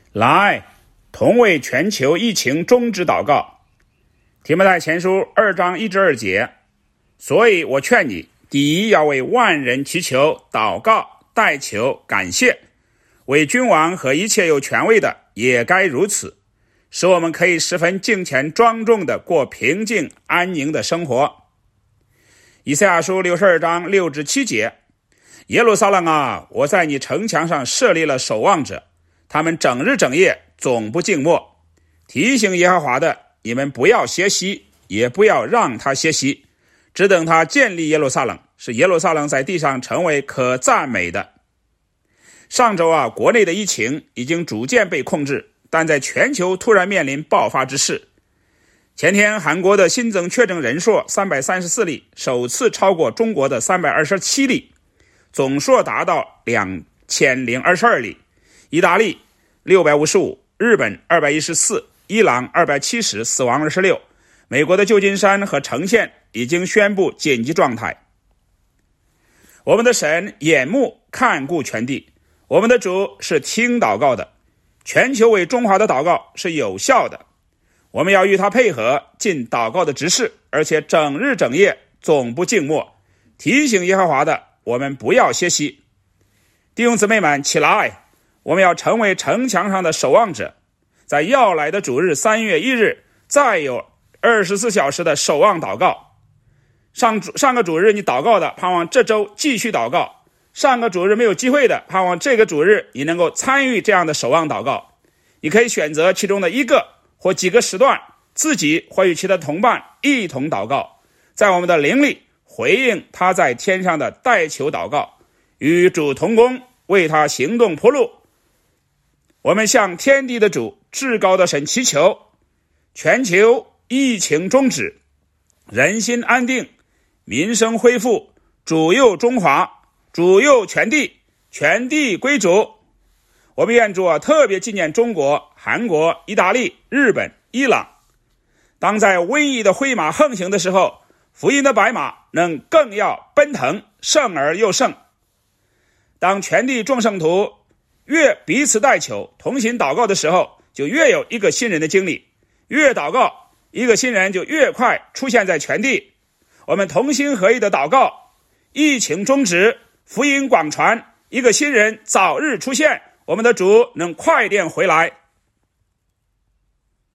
来，同为全球疫情终止祷告。提摩太前书2章1至2节。所以我劝你，第一要为万人祈求、祷告、代求、感谢，为君王和一切有权位的也该如此，使我们可以十分敬虔庄重地过平静安宁的生活。以赛亚书62章6至7节。耶路撒冷啊，我在你城墙上设立了守望者，他们整日整夜总不静默，提醒耶和华的，你们不要歇息，也不要让他歇息，只等他建立耶路撒冷，使耶路撒冷在地上成为可赞美的。上周啊，国内的疫情已经逐渐被控制，但在全球突然面临爆发之势。前天韩国的新增确诊人数334例，首次超过中国的327例，总数达到2022例。意大利655，日本214，伊朗270，死亡26。美国的旧金山和成县已经宣布紧急状态。我们的神眼目看顾全地，我们的主是听祷告的，全球为中华的祷告是有效的。我们要与他配合，尽祷告的职事，而且整日整夜总不静默，提醒耶和华的，我们不要歇息。弟兄姊妹们，起来，我们要成为城墙上的守望者，在要来的主日3月1日再有24小时的守望祷告。上个主日你祷告的，盼望这周继续祷告。上个主日没有机会的，盼望这个主日你能够参与这样的守望祷告。你可以选择其中的一个或几个时段，自己或与其他同伴一同祷告，在我们的灵里回应他在天上的代求祷告，与主同工，为他行动铺路。我们向天地的主，至高的神祈求，全球疫情终止，人心安定，民生恢复，主佑中华，主佑全地，全地归主。我们愿主特别纪念中国、韩国、意大利、日本、伊朗。当在瘟疫的灰马横行的时候，福音的白马能更要奔腾，胜而又胜。当全地众圣徒越彼此代求，同心祷告的时候，就越有一个新人的经历，越祷告，一个新人就越快出现在全地。我们同心合意的祷告，疫情终止，福音广传，一个新人早日出现，我们的主能快点回来。